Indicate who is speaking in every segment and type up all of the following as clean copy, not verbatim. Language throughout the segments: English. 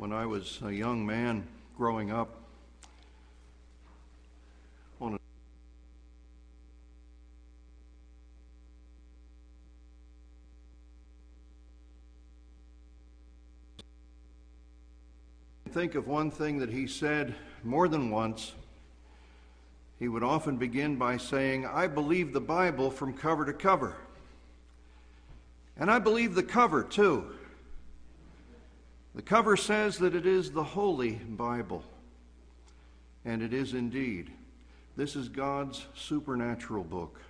Speaker 1: when I was a young man growing up. Think of one thing that he said more than once. He would often begin by saying, "I believe the Bible from cover to cover. And I believe the cover too. The cover says that it is the Holy Bible. And it is indeed. This is God's supernatural book.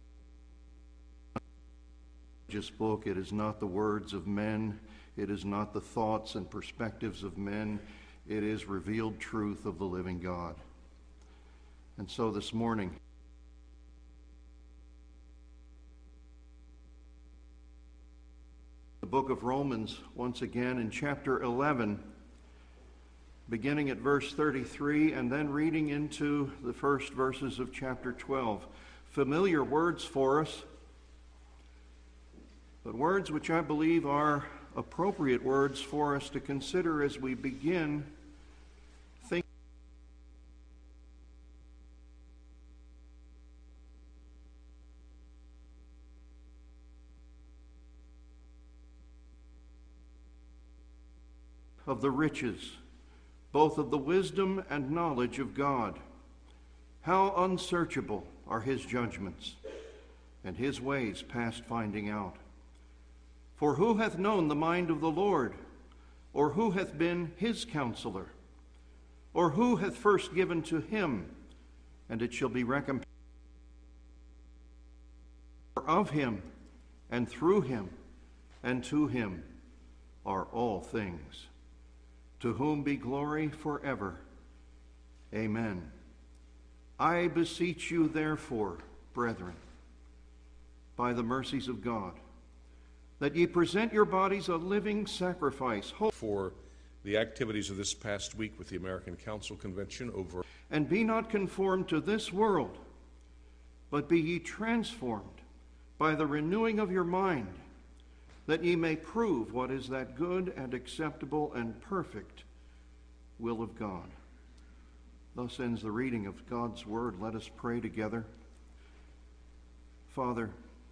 Speaker 1: Just book. It is not the words of men. It is not the thoughts and perspectives of men. It is revealed truth of the living God." And so this morning, the book of Romans, once again in chapter 11, beginning at verse 33 and then reading into the first verses of chapter 12. Familiar words for us, but words which I believe are appropriate words for us to consider as we begin thinking of the riches, both of the wisdom and knowledge of God. How unsearchable are his judgments, and his ways past finding out. For who hath known the mind of the Lord? Or who hath been his counselor? Or who hath first given to him, and it shall be recompensed? For of him, and through him, and to him are all things, to whom be glory forever. Amen. I beseech you, therefore, brethren, by the mercies of God, that ye present your bodies a living sacrifice.
Speaker 2: For the activities of this past week with the American Council Convention over.
Speaker 1: And be not conformed to this world, but be ye transformed by the renewing of your mind, that ye may prove what is that good and acceptable and perfect will of God. Thus ends the reading of God's word. Let us pray together. Father,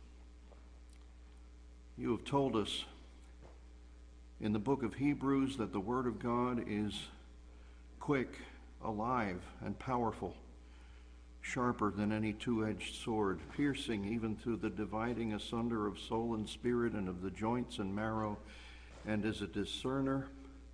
Speaker 1: you have told us in the book of Hebrews that the Word of God is quick, alive, and powerful, sharper than any two-edged sword, piercing even to the dividing asunder of soul and spirit and of the joints and marrow, and is a discerner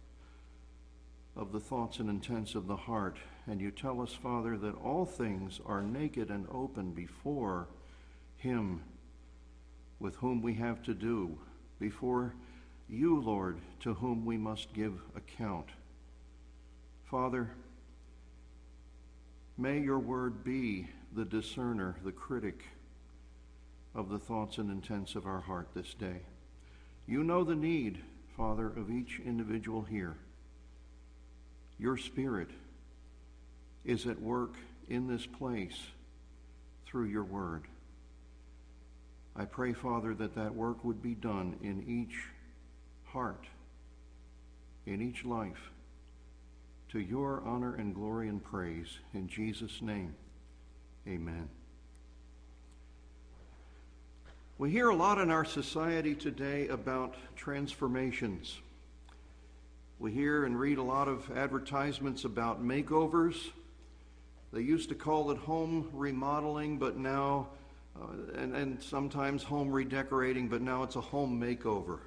Speaker 1: of the thoughts and intents of the heart. And you tell us, Father, that all things are naked and open before him with whom we have to do, before you, Lord, to whom we must give account. Father, may your word be the discerner, the critic of the thoughts and intents of our heart this day. You know the need, Father, of each individual here. Your Spirit is at work in this place through your word. I pray, Father, that that work would be done in each heart, in each life, to your honor and glory and praise. In Jesus' name, amen. We hear a lot in our society today about transformations. We hear and read a lot of advertisements about makeovers. They used to call it home remodeling, but now and sometimes home redecorating, but now it's a home makeover.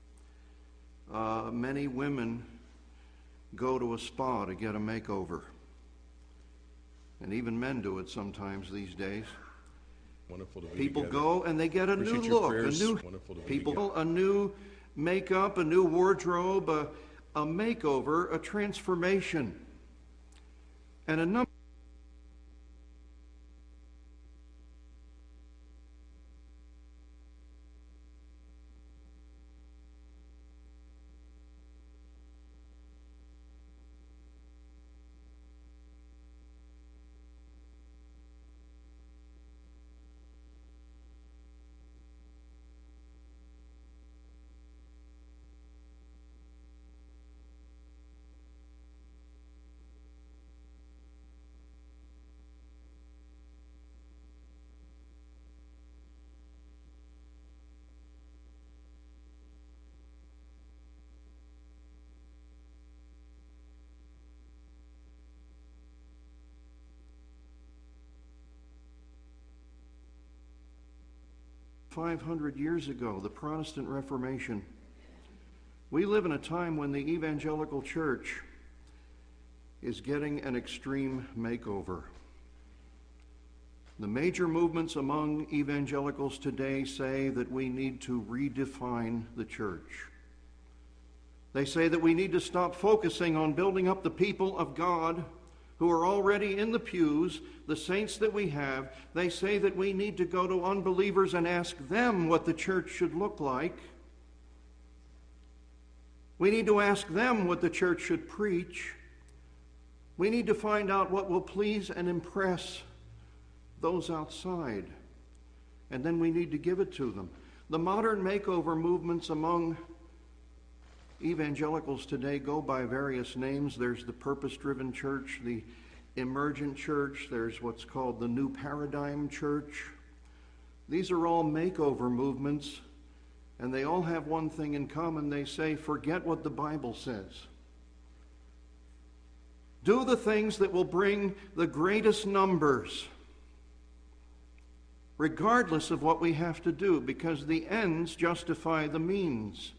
Speaker 1: Many women go to a spa to get a makeover. And even men do it sometimes these days.
Speaker 2: Wonderful to be
Speaker 1: People
Speaker 2: together.
Speaker 1: go and they get a
Speaker 2: Appreciate
Speaker 1: new
Speaker 2: your
Speaker 1: look,
Speaker 2: prayers. Wonderful to be together.
Speaker 1: a new makeup, a new wardrobe, a makeover, a transformation. And a number 500 years ago, the Protestant Reformation. We live in a time when the evangelical church is getting an extreme makeover. The major movements among evangelicals today say that we need to redefine the church. They say that we need to stop focusing on building up the people of God who are already in the pews, the saints that we have. They say that we need to go to unbelievers and ask them what the church should look like. We need to ask them what the church should preach. We need to find out what will please and impress those outside. And then we need to give it to them. The modern makeover movements among evangelicals today go by various names. There's the purpose-driven church, the emergent church. There's what's called the New Paradigm Church. These are all makeover movements, and they all have one thing in common. They say, forget what the Bible says. Do the things that will bring the greatest numbers, regardless of what we have to do, because the ends justify the means.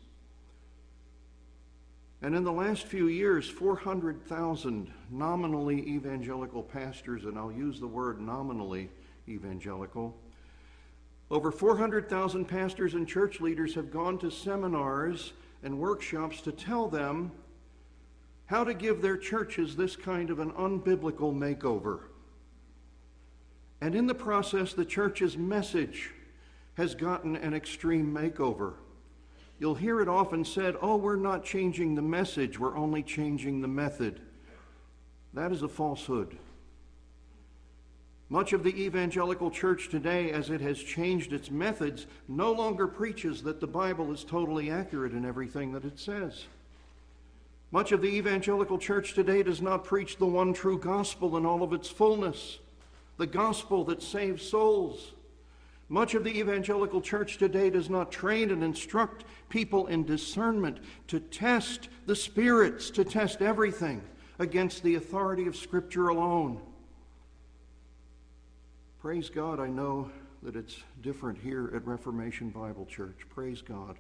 Speaker 1: And in the last few years, 400,000 nominally evangelical pastors, and I'll use the word nominally evangelical, over 400,000 pastors and church leaders have gone to seminars and workshops to tell them how to give their churches this kind of an unbiblical makeover. And in the process, the church's message has gotten an extreme makeover. You'll hear it often said, oh, we're not changing the message, we're only changing the method. That is a falsehood. Much of the evangelical church today, as it has changed its methods, no longer preaches that the Bible is totally accurate in everything that it says. Much of the evangelical church today does not preach the one true gospel in all of its fullness, the gospel that saves souls. Much of the evangelical church today does not train and instruct people in discernment to test the spirits, to test everything against the authority of Scripture alone. Praise God, I know that it's different here at Reformation Bible Church. Praise God.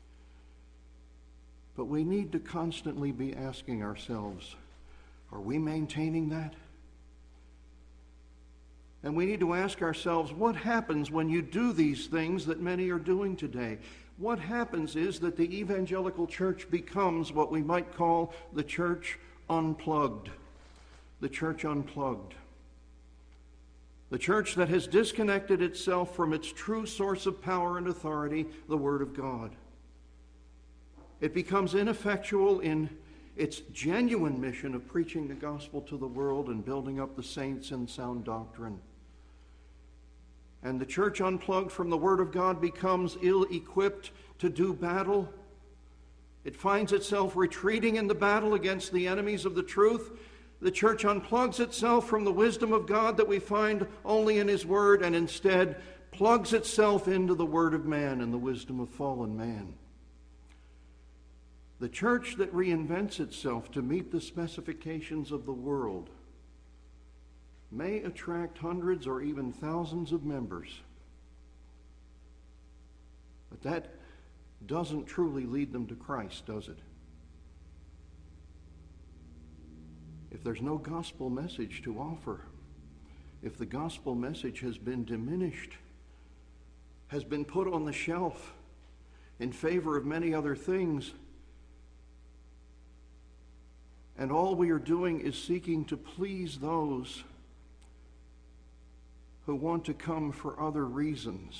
Speaker 1: But we need to constantly be asking ourselves, are we maintaining that? And we need to ask ourselves, what happens when you do these things that many are doing today? What happens is that the evangelical church becomes what we might call the church unplugged. The church unplugged. The church that has disconnected itself from its true source of power and authority, the Word of God. It becomes ineffectual in its genuine mission of preaching the gospel to the world and building up the saints in sound doctrine. And the church unplugged from the Word of God becomes ill-equipped to do battle. It finds itself retreating in the battle against the enemies of the truth. The church unplugs itself from the wisdom of God that we find only in His Word, and instead plugs itself into the word of man and the wisdom of fallen man. The church that reinvents itself to meet the specifications of the world may attract hundreds or even thousands of members, but that doesn't truly lead them to Christ, does it? If there's no gospel message to offer, if the gospel message has been diminished, has been put on the shelf in favor of many other things, and all we are doing is seeking to please those who want to come for other reasons,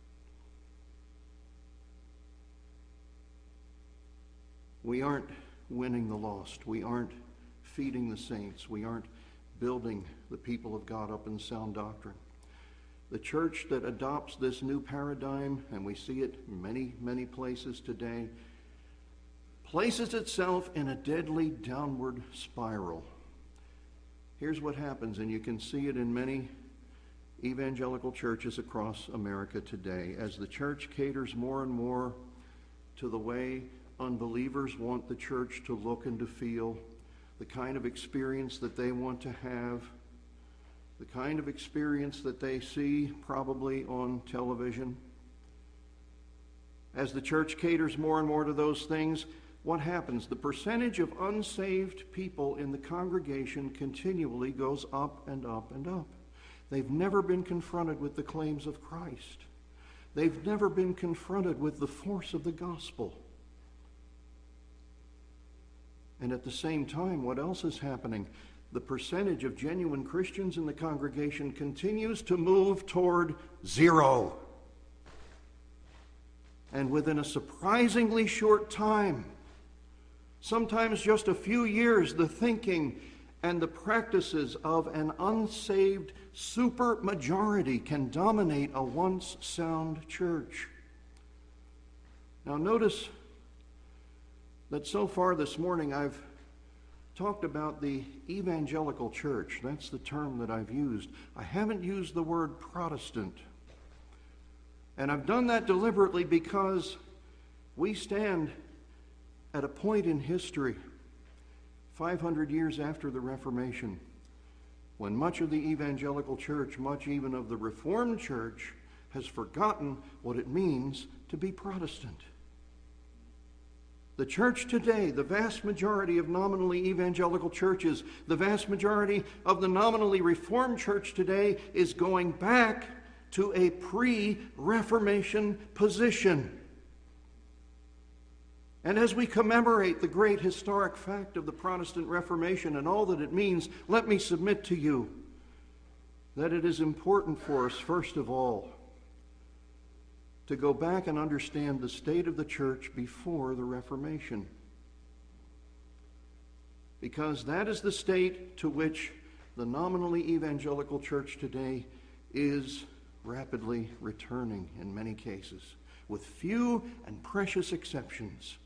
Speaker 1: we aren't winning the lost. We aren't feeding the saints. We aren't building the people of God up in sound doctrine. The church that adopts this new paradigm, and we see it in many, many places today, places itself in a deadly downward spiral. Here's what happens, and you can see it in many evangelical churches across America today. As the church caters more and more to the way unbelievers want the church to look and to feel, the kind of experience that they want to have, the kind of experience that they see probably on television, As the church caters more and more to those things, what happens? The percentage of unsaved people in the congregation continually goes up and up and up. They've never been confronted with the claims of Christ. They've never been confronted with the force of the gospel. And at the same time, what else is happening? The percentage of genuine Christians in the congregation continues to move toward zero. And within a surprisingly short time, sometimes just a few years, the thinking and the practices of an unsaved supermajority can dominate a once sound church. Now notice that so far this morning I've talked about the evangelical church. That's the term that I've used. I haven't used the word Protestant. And I've done that deliberately because we stand at a point in history, 500 years after the Reformation, when much of the evangelical church, much even of the Reformed church, has forgotten what it means to be Protestant. The church today, the vast majority of nominally evangelical churches, the vast majority of the nominally Reformed church today is going back to a pre-Reformation position. And as we commemorate the great historic fact of the Protestant Reformation and all that it means, let me submit to you that it is important for us, first of all, to go back and understand the state of the church before the Reformation. Because that is the state to which the nominally evangelical church today is rapidly returning in many cases, with few and precious exceptions.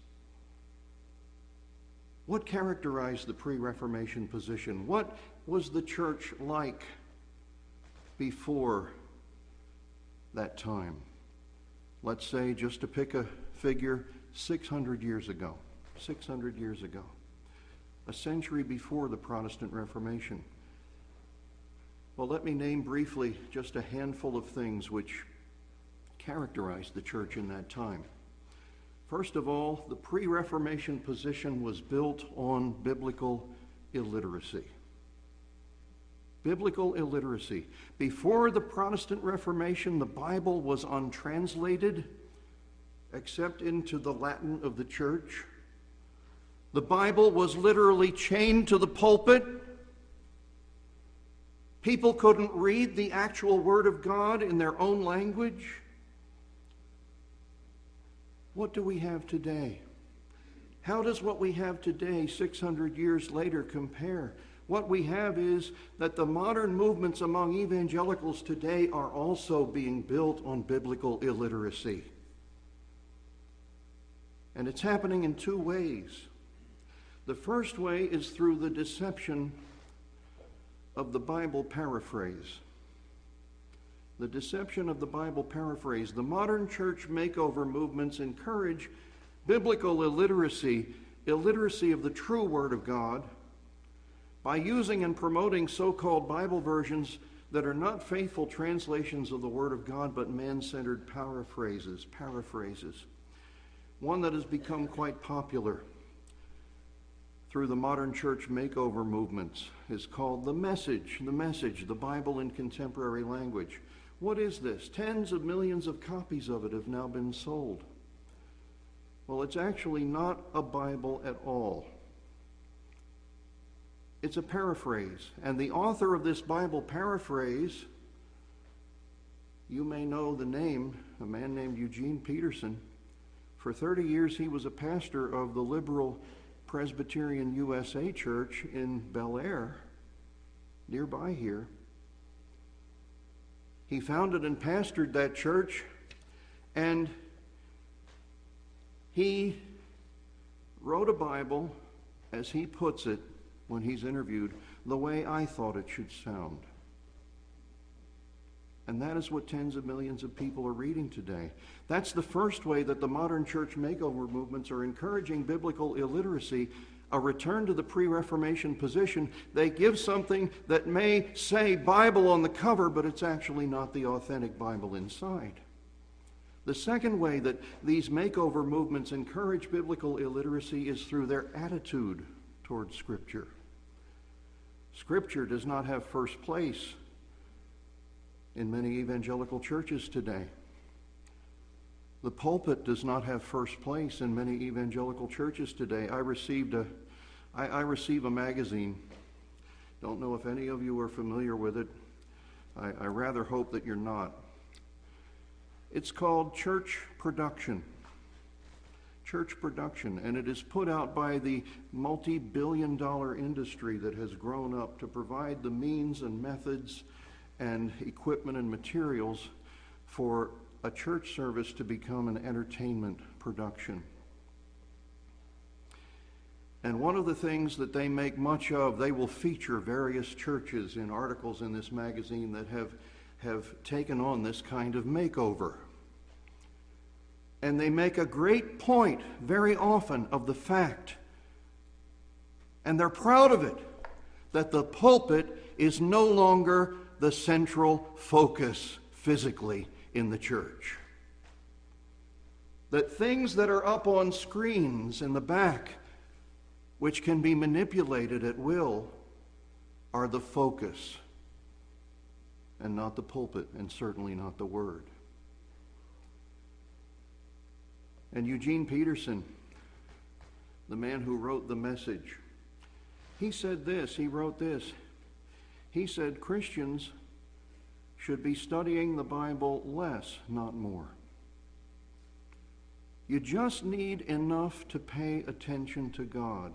Speaker 1: What characterized the pre-Reformation position? What was the church like before that time? Let's say, just to pick a figure, 600 years ago. 600 years ago. A century before the Protestant Reformation. Well, let me name briefly just a handful of things which characterized the church in that time. First of all, the pre-Reformation position was built on biblical illiteracy. Biblical illiteracy. Before the Protestant Reformation, the Bible was untranslated except into the Latin of the church. The Bible was literally chained to the pulpit. People couldn't read the actual Word of God in their own language. What do we have today? How does what we have today, 600 years later, compare? What we have is that the modern movements among evangelicals today are also being built on biblical illiteracy. And it's happening in two ways. The first way is through the deception of the Bible paraphrase. The deception of the Bible paraphrase. The modern church makeover movements encourage biblical illiteracy of the true Word of God, by using and promoting so-called Bible versions that are not faithful translations of the Word of God, but man-centered paraphrases. One that has become quite popular through the modern church makeover movements is called The Message, the Bible in contemporary language. What is this? Tens of millions of copies of it have now been sold. Well, it's actually not a Bible at all. It's a paraphrase. And the author of this Bible paraphrase, you may know the name, a man named Eugene Peterson. For 30 years he was a pastor of the Liberal Presbyterian USA Church in Bel Air, nearby here. He founded and pastored that church, and he wrote a Bible, as he puts it when he's interviewed, the way I thought it should sound. And that is what tens of millions of people are reading today. That's the first way that the modern church makeover movements are encouraging biblical illiteracy, a return to the pre-Reformation position. They give something that may say Bible on the cover, but it's actually not the authentic Bible inside. The second way that these makeover movements encourage biblical illiteracy is through their attitude towards Scripture. Scripture does not have first place in many evangelical churches today. The pulpit does not have first place in many evangelical churches today. I receive a magazine. Don't know if any of you are familiar with it. I rather hope that you're not. It's called Church Production. Church Production, and it is put out by the multi-billion-dollar industry that has grown up to provide the means and methods and equipment and materials for a church service to become an entertainment production. And one of the things that they make much of, they will feature various churches in articles in this magazine that have taken on this kind of makeover. And they make a great point very often of the fact, and they're proud of it, that the pulpit is no longer the central focus physically in the church. That things that are up on screens in the back, which can be manipulated at will, are the focus, and not the pulpit, and certainly not the Word. And Eugene Peterson, the man who wrote The Message, he said this, he wrote this. He said, Christians should be studying the Bible less, not more. You just need enough to pay attention to God.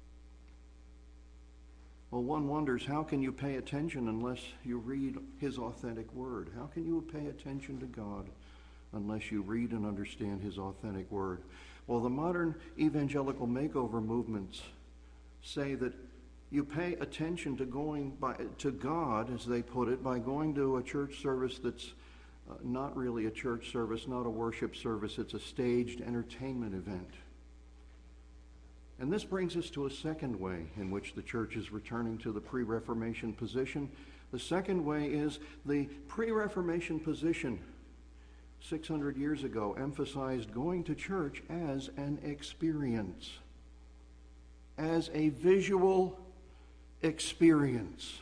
Speaker 1: Well, one wonders, how can you pay attention unless you read His authentic Word? How can you pay attention to God unless you read and understand His authentic Word? Well, the modern evangelical makeover movements say that you pay attention to God, as they put it, by going to a church service that's not really a church service, not a worship service. It's a staged entertainment event. And this brings us to a second way in which the church is returning to the pre-Reformation position. The second way is the pre-Reformation position 600 years ago emphasized going to church as an experience, as a visual experience.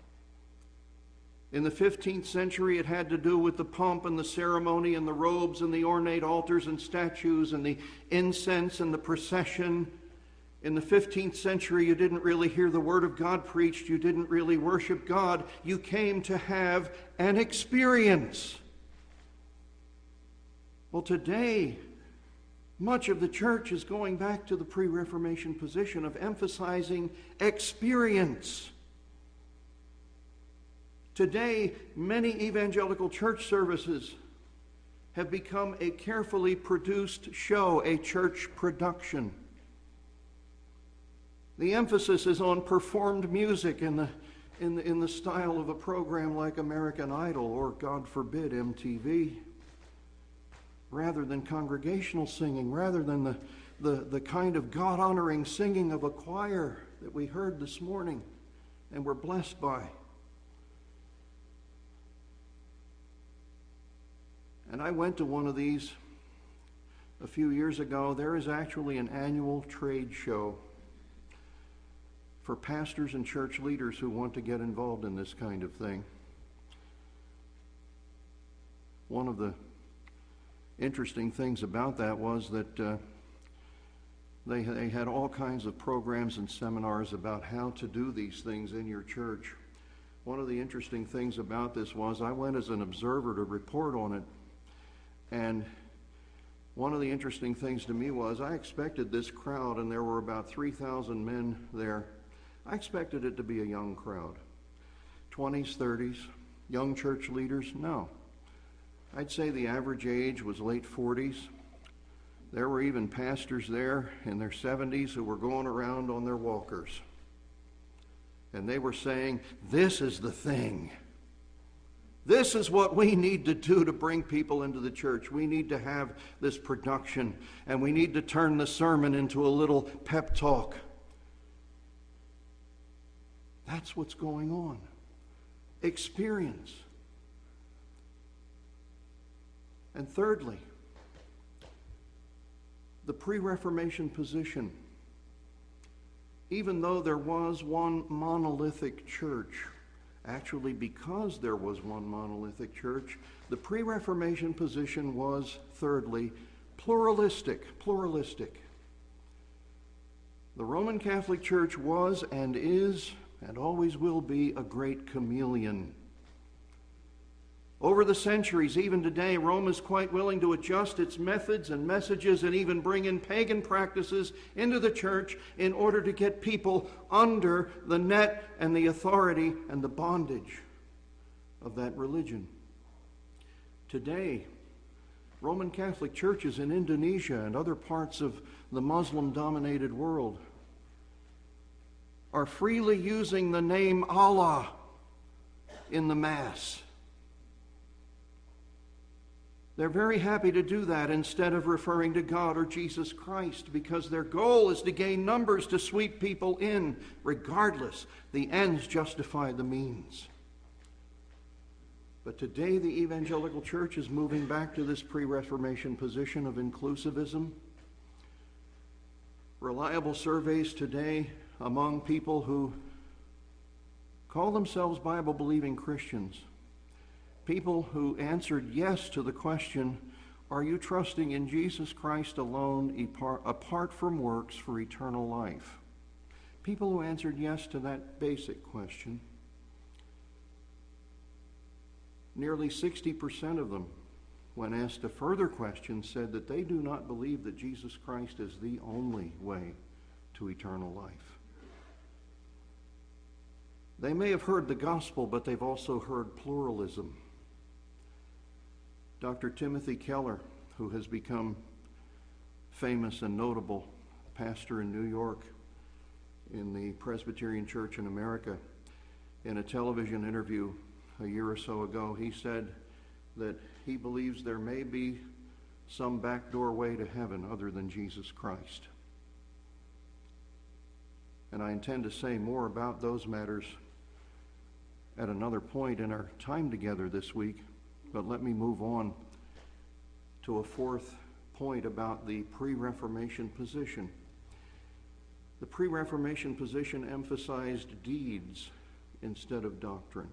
Speaker 1: In the 15th century, it had to do with the pomp and the ceremony and the robes and the ornate altars and statues and the incense and the procession. In the 15th century, you didn't really hear the Word of God preached. You didn't really worship God. You came to have an experience. Well, today, much of the church is going back to the pre-Reformation position of emphasizing experience. Today, many evangelical church services have become a carefully produced show, a church production. The emphasis is on performed music in the style of a program like American Idol or, God forbid, MTV, rather than congregational singing, rather than the kind of God-honoring singing of a choir that we heard this morning and were blessed by. And I went to one of these a few years ago. There is actually an annual trade show for pastors and church leaders who want to get involved in this kind of thing. One of the interesting things about that was that they had all kinds of programs and seminars about how to do these things in your church. One of the interesting things about this was I went as an observer to report on it, and one of the interesting things to me was I expected this crowd, and there were about 3,000 men there. I expected it to be a young crowd. 20s, 30s, young church leaders, no. I'd say the average age was late 40s. There were even pastors there in their 70s who were going around on their walkers. And they were saying, this is the thing. This is what we need to do to bring people into the church. We need to have this production, and we need to turn the sermon into a little pep talk. That's what's going on. Experience. And thirdly, the pre-Reformation position. Even though there was one monolithic church, actually because there was one monolithic church, the pre-Reformation position was, thirdly, pluralistic. The Roman Catholic Church was and is and always will be a great chameleon. Over the centuries, even today, Rome is quite willing to adjust its methods and messages and even bring in pagan practices into the church in order to get people under the net and the authority and the bondage of that religion. Today, Roman Catholic churches in Indonesia and other parts of the Muslim-dominated world are freely using the name Allah in the Mass. They're very happy to do that instead of referring to God or Jesus Christ, because their goal is to gain numbers to sweep people in. Regardless, the ends justify the means. But today the evangelical church is moving back to this pre-Reformation position of inclusivism. Reliable surveys today among people who call themselves Bible-believing Christians, people who answered yes to the question, are you trusting in Jesus Christ alone, apart from works, for eternal life? People who answered yes to that basic question, nearly 60% of them, when asked a further question, said that they do not believe that Jesus Christ is the only way to eternal life. They may have heard the gospel, but they've also heard pluralism. Dr. Timothy Keller, who has become famous and notable pastor in New York in the Presbyterian Church in America, in a television interview a year or so ago, he said that he believes there may be some backdoor way to heaven other than Jesus Christ. And I intend to say more about those matters at another point in our time together this week. But let me move on to a fourth point about the pre-Reformation position. The pre-Reformation position emphasized deeds instead of doctrine.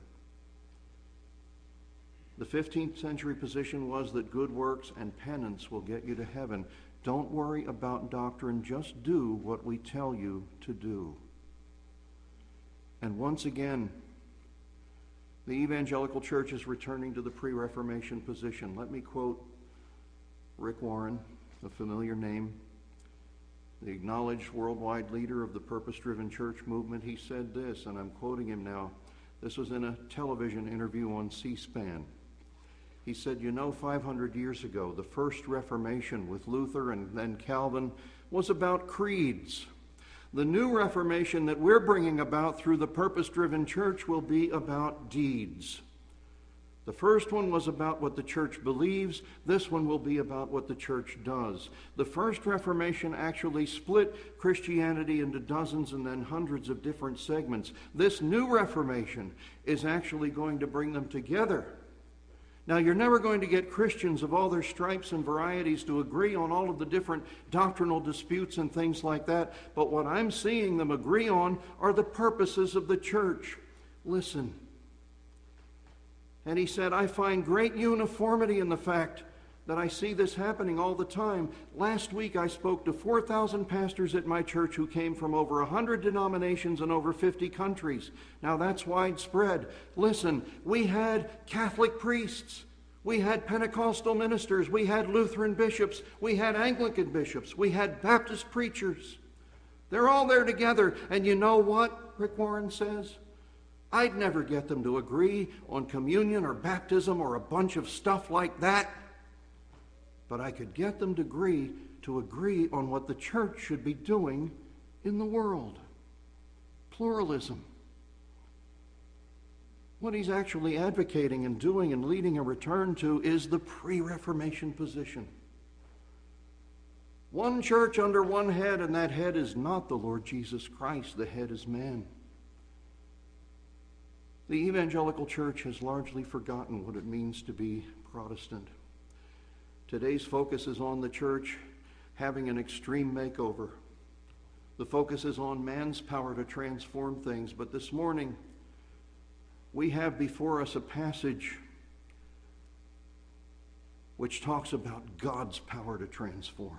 Speaker 1: The 15th century position was that good works and penance will get you to heaven. Don't worry about doctrine, just do what we tell you to do. And once again, the evangelical church is returning to the pre-Reformation position. Let me quote Rick Warren, a familiar name, the acknowledged worldwide leader of the purpose-driven church movement. He said this, and I'm quoting him now. This was in a television interview on C-SPAN. He said, 500 years ago, the first Reformation with Luther and then Calvin was about creeds. The new Reformation that we're bringing about through the purpose-driven church will be about deeds. The first one was about what the church believes. This one will be about what the church does. The first Reformation actually split Christianity into dozens and then hundreds of different segments. This new Reformation is actually going to bring them together. Now, you're never going to get Christians of all their stripes and varieties to agree on all of the different doctrinal disputes and things like that, but what I'm seeing them agree on are the purposes of the church. Listen. And he said, I find great uniformity in the fact that I see this happening all the time. Last week I spoke to 4,000 pastors at my church who came from over 100 denominations and over 50 countries. Now that's widespread. Listen, we had Catholic priests, we had Pentecostal ministers, we had Lutheran bishops, we had Anglican bishops, we had Baptist preachers. They're all there together, and you know what, Rick Warren says? I'd never get them to agree on communion or baptism or a bunch of stuff like that. But I could get them to agree on what the church should be doing in the world. Pluralism. What he's actually advocating and doing and leading a return to is the pre-Reformation position. One church under one head, and that head is not the Lord Jesus Christ. The head is man. The evangelical church has largely forgotten what it means to be Protestant. Today's focus is on the church having an extreme makeover. The focus is on man's power to transform things, but this morning we have before us a passage which talks about God's power to transform.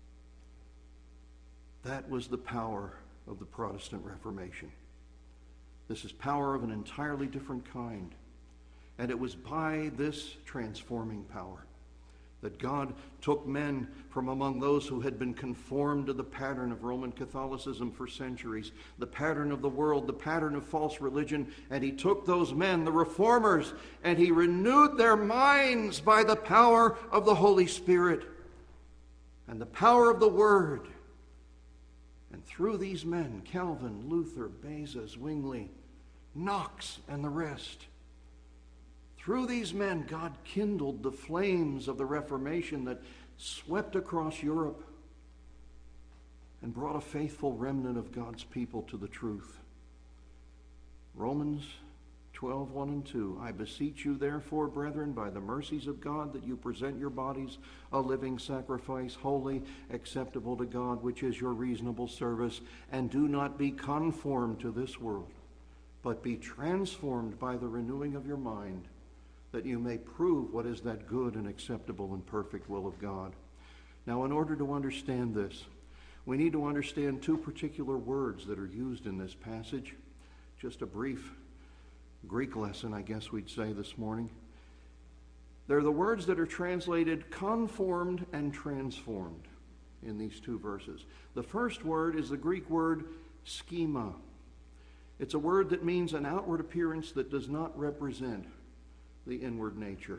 Speaker 1: That was the power of the Protestant Reformation. This is power of an entirely different kind. And it was by this transforming power that God took men from among those who had been conformed to the pattern of Roman Catholicism for centuries, the pattern of the world, the pattern of false religion, and he took those men, the reformers, and he renewed their minds by the power of the Holy Spirit and the power of the Word. And through these men, Calvin, Luther, Beza, Zwingli, Knox, and the rest, through these men, God kindled the flames of the Reformation that swept across Europe and brought a faithful remnant of God's people to the truth. Romans 12:1 and 2. I beseech you, therefore, brethren, by the mercies of God, that you present your bodies a living sacrifice, holy, acceptable to God, which is your reasonable service, and do not be conformed to this world, but be transformed by the renewing of your mind, that you may prove what is that good and acceptable and perfect will of God. Now, in order to understand this, we need to understand two particular words that are used in this passage. Just a brief Greek lesson, I guess we'd say this morning. They're the words that are translated conformed and transformed in these two verses. The first word is the Greek word schema. It's a word that means an outward appearance that does not represent the inward nature.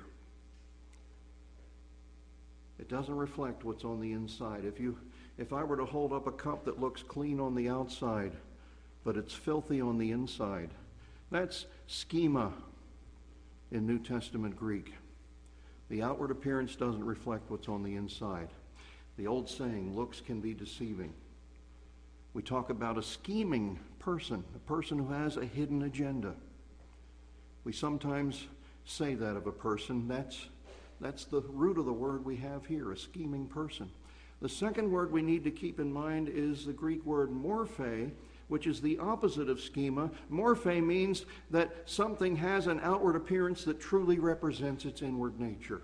Speaker 1: It doesn't reflect what's on the inside. If I were to hold up a cup that looks clean on the outside, but it's filthy on the inside, that's schema in New Testament Greek. The outward appearance doesn't reflect what's on the inside. The old saying, looks can be deceiving. We talk about a scheming person, a person who has a hidden agenda. We sometimes say that of a person. That's the root of the word we have here, a scheming person. The second word we need to keep in mind is the Greek word morphe, which is the opposite of schema. Morphe means that something has an outward appearance that truly represents its inward nature.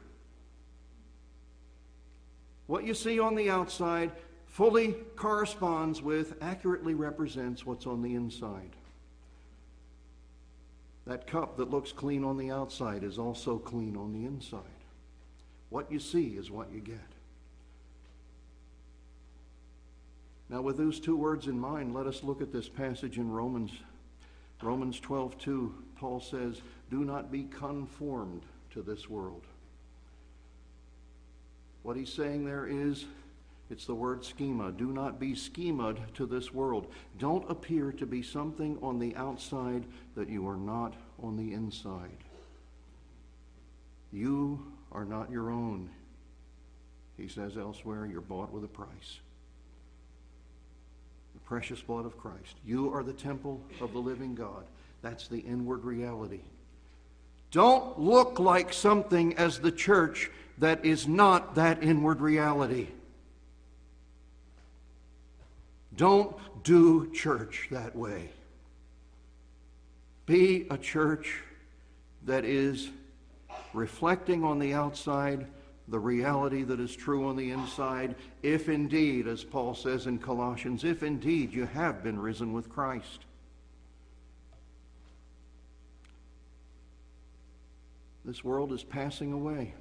Speaker 1: What you see on the outside fully corresponds with, accurately represents what's on the inside. That cup that looks clean on the outside is also clean on the inside. What you see is what you get. Now, with those two words in mind, let us look at this passage in Romans. Romans 12:2, Paul says, do not be conformed to this world. What he's saying there is, it's the word schema. Do not be schemaed to this world. Don't appear to be something on the outside that you are not on the inside. You are not your own. He says elsewhere, you're bought with a price. The precious blood of Christ. You are the temple of the living God. That's the inward reality. Don't look like something as the church that is not that inward reality. Don't do church that way. Be a church that is reflecting on the outside the reality that is true on the inside, if indeed, as Paul says in Colossians, if indeed you have been risen with Christ. This world is passing away.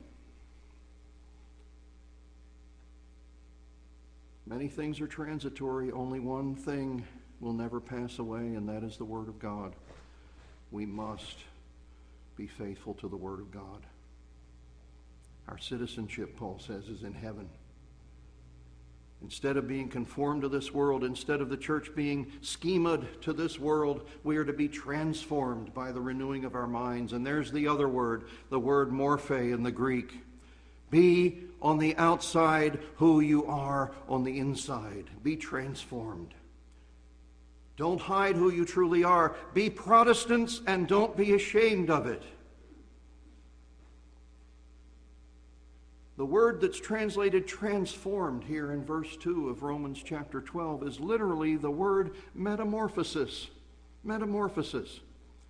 Speaker 1: Many things are transitory. Only one thing will never pass away, and that is the Word of God. We must be faithful to the Word of God. Our citizenship, Paul says, is in heaven. Instead of being conformed to this world, instead of the church being schemaed to this world, we are to be transformed by the renewing of our minds. And there's the other word, the word morphe in the Greek. Be on the outside who you are on the inside. Be transformed. Don't hide who you truly are. Be Protestants and don't be ashamed of it. The word that's translated transformed here in verse 2 of Romans chapter 12 is literally the word metamorphosis. Metamorphosis.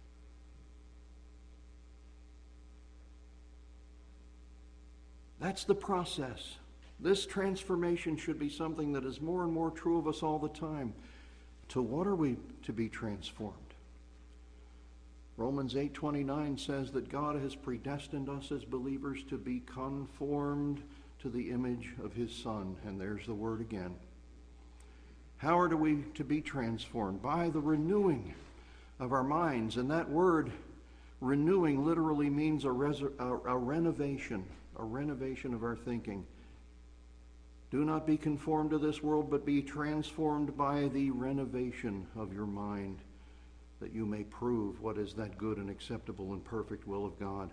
Speaker 1: That's the process. This transformation should be something that is more and more true of us all the time. To what are we to be transformed? Romans 8:29 says that God has predestined us as believers to be conformed to the image of His Son. And there's the word again. How are we to be transformed? By the renewing of our minds. And that word, renewing, literally means a renovation of our thinking. Do not be conformed to this world, but be transformed by the renovation of your mind, that you may prove what is that good and acceptable and perfect will of God.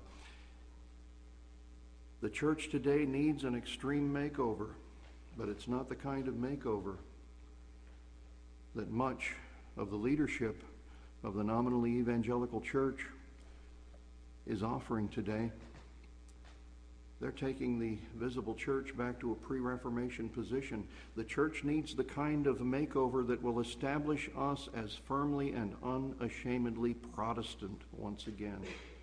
Speaker 1: The church today needs an extreme makeover, but it's not the kind of makeover that much of the leadership of the nominally evangelical church is offering today. They're taking the visible church back to a pre-Reformation position. The church needs the kind of makeover that will establish us as firmly and unashamedly Protestant once again.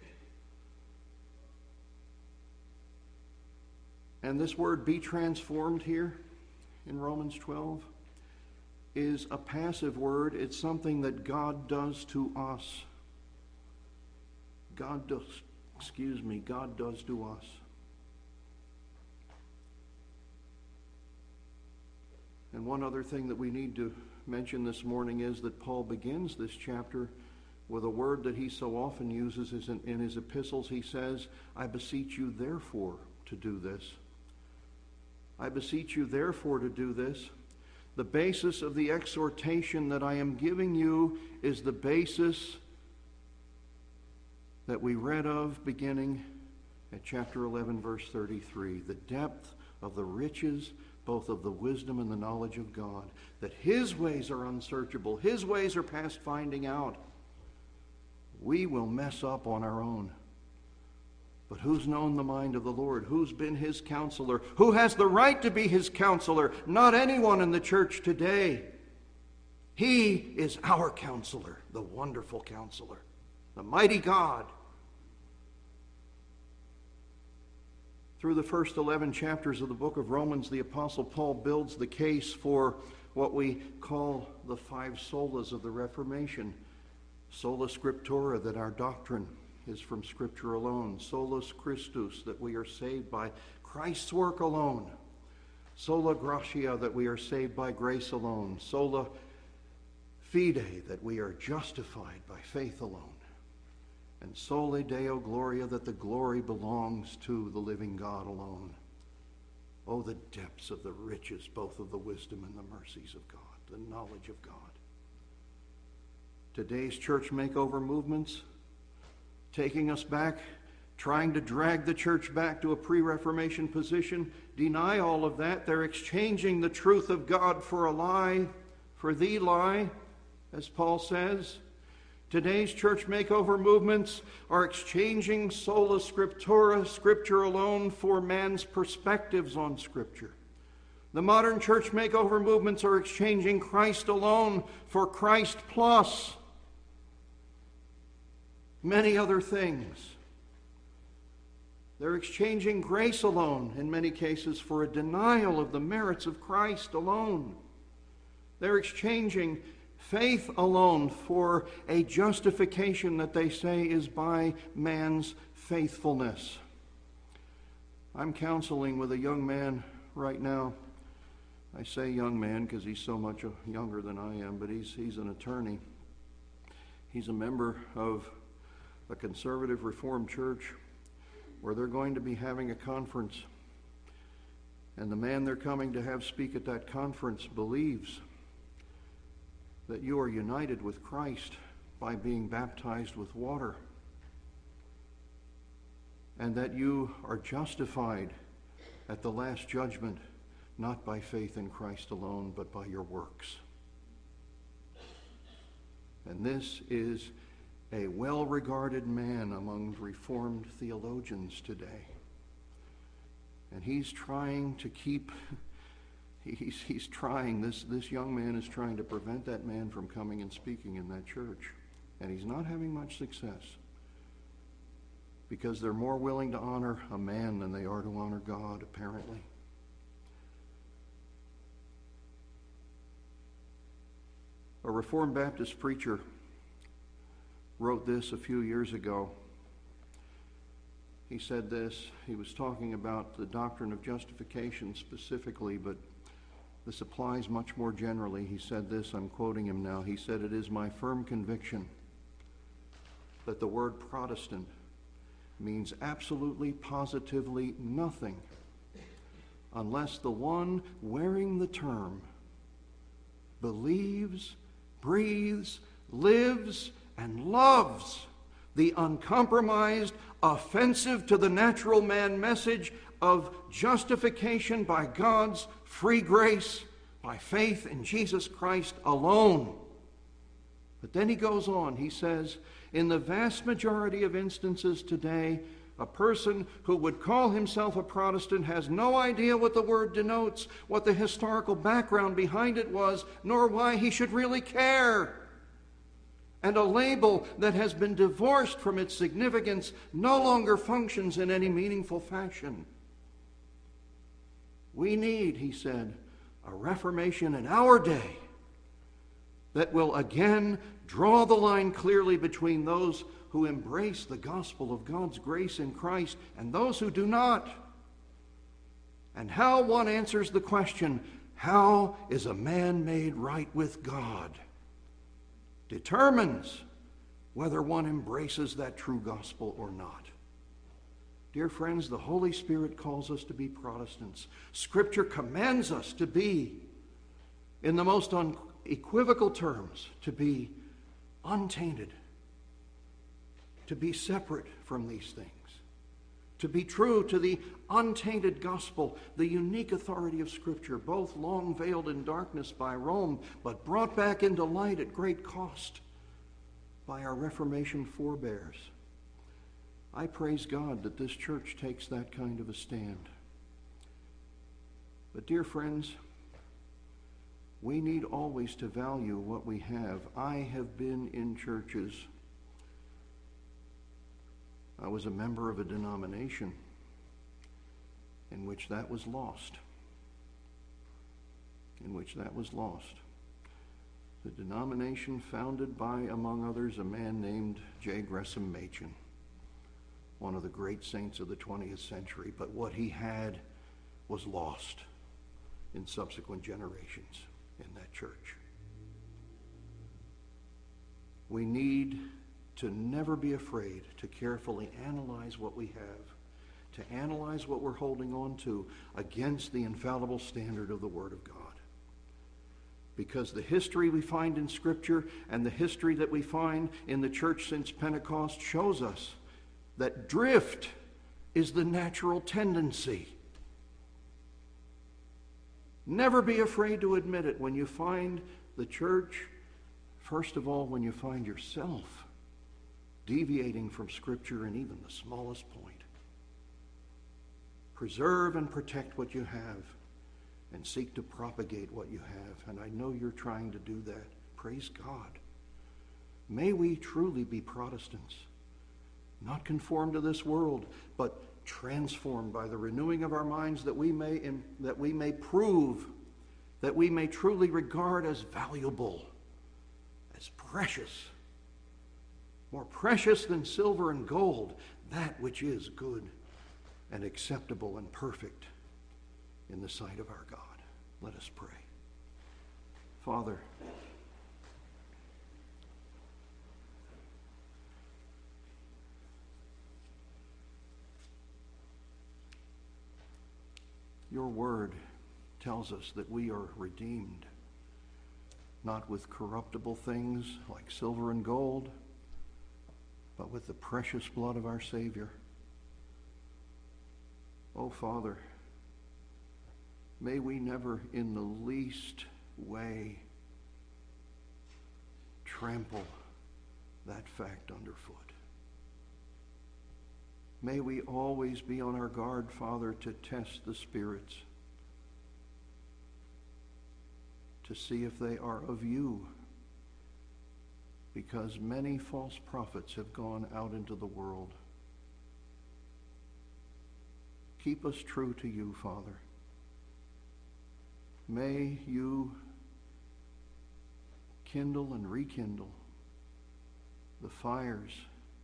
Speaker 1: And this word, be transformed, here in Romans 12, is a passive word. It's something that God does to us. God does to us. And one other thing that we need to mention this morning is that Paul begins this chapter with a word that he so often uses in his epistles. He says, I beseech you therefore to do this. I beseech you therefore to do this. The basis of the exhortation that I am giving you is the basis that we read of beginning at chapter 11, verse 33. The depth of the riches both of the wisdom and the knowledge of God, that His ways are unsearchable, His ways are past finding out. We will mess up on our own. But who's known the mind of the Lord? Who's been His counselor? Who has the right to be His counselor? Not anyone in the church today. He is our counselor, the wonderful counselor, the mighty God. Through the first 11 chapters of the book of Romans, the Apostle Paul builds the case for what we call the 5 solas of the Reformation. Sola Scriptura, that our doctrine is from Scripture alone. Solus Christus, that we are saved by Christ's work alone. Sola Gratia, that we are saved by grace alone. Sola Fide, that we are justified by faith alone. And Soli Deo Gloria, that the glory belongs to the living God alone. Oh, the depths of the riches, both of the wisdom and the mercies of God, the knowledge of God. Today's church makeover movements, taking us back, trying to drag the church back to a pre-Reformation position, deny all of that. They're exchanging the truth of God for a lie, for the lie, as Paul says. Today's church makeover movements are exchanging sola scriptura, Scripture alone, for man's perspectives on Scripture. The modern church makeover movements are exchanging Christ alone for Christ plus many other things. They're exchanging grace alone, in many cases, for a denial of the merits of Christ alone. They're exchanging faith alone for a justification that they say is by man's faithfulness. I'm counseling with a young man right now. I say young man because he's so much younger than I am, but he's an attorney. He's a member of a conservative Reformed church where they're going to be having a conference. And the man they're coming to have speak at that conference believes that you are united with Christ by being baptized with water, and that you are justified at the last judgment not by faith in Christ alone, but by your works. And this is a well-regarded man among Reformed theologians today. And he's trying to keep, he's trying, this young man is trying to prevent that man from coming and speaking in that church. And he's not having much success, because they're more willing to honor a man than they are to honor God, apparently. A Reformed Baptist preacher wrote this a few years ago. He said this. He was talking about the doctrine of justification specifically, but this applies much more generally. He said this, I'm quoting him now. He said, "It is my firm conviction that the word Protestant means absolutely, positively nothing unless the one wearing the term believes, breathes, lives, and loves the uncompromised, offensive to the natural man message of justification by God's free grace, by faith in Jesus Christ alone." But then he goes on, he says, "In the vast majority of instances today, a person who would call himself a Protestant has no idea what the word denotes, what the historical background behind it was, nor why he should really care. And a label that has been divorced from its significance no longer functions in any meaningful fashion. We need," he said, "a reformation in our day that will again draw the line clearly between those who embrace the gospel of God's grace in Christ and those who do not. And how one answers the question, how is a man made right with God, determines whether one embraces that true gospel or not." Dear friends, the Holy Spirit calls us to be Protestants. Scripture commands us to be, in the most unequivocal terms, to be untainted, to be separate from these things, to be true to the untainted gospel, the unique authority of Scripture, both long veiled in darkness by Rome, but brought back into light at great cost by our Reformation forebears. I praise God that this church takes that kind of a stand. But dear friends, we need always to value what we have. I have been in churches. I was a member of a denomination in which that was lost. The denomination founded by, among others, a man named J. Gresham Machen, one of the great saints of the 20th century, but what he had was lost in subsequent generations in that church. We need to never be afraid to carefully analyze what we have, to analyze what we're holding on to against the infallible standard of the Word of God. Because the history we find in Scripture and the history that we find in the church since Pentecost shows us that drift is the natural tendency. Never be afraid to admit it when you find the church, first of all, when you find yourself deviating from Scripture in even the smallest point. Preserve and protect what you have and seek to propagate what you have. And I know you're trying to do that. Praise God. May we truly be Protestants, not conformed to this world, but transformed by the renewing of our minds, that we may prove, that we may truly regard as valuable, as precious, more precious than silver and gold, that which is good and acceptable and perfect in the sight of our God. Let us pray. Father, your word tells us that we are redeemed, not with corruptible things like silver and gold, but with the precious blood of our Savior. Oh, Father, may we never in the least way trample that fact underfoot. May we always be on our guard, Father, to test the spirits, to see if they are of you, because many false prophets have gone out into the world. Keep us true to you, Father. May you kindle and rekindle the fires,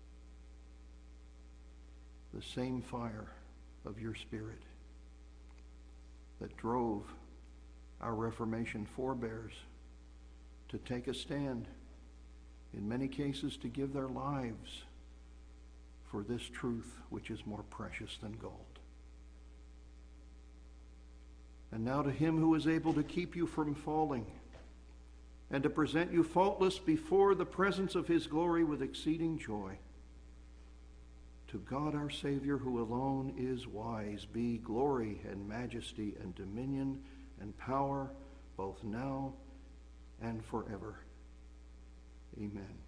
Speaker 1: the same fire of your Spirit that drove our Reformation forebears to take a stand, in many cases to give their lives for this truth which is more precious than gold. And now to him who is able to keep you from falling and to present you faultless before the presence of his glory with exceeding joy, to God our Savior, who alone is wise, be glory and majesty and dominion and power, both now and forever. Amen.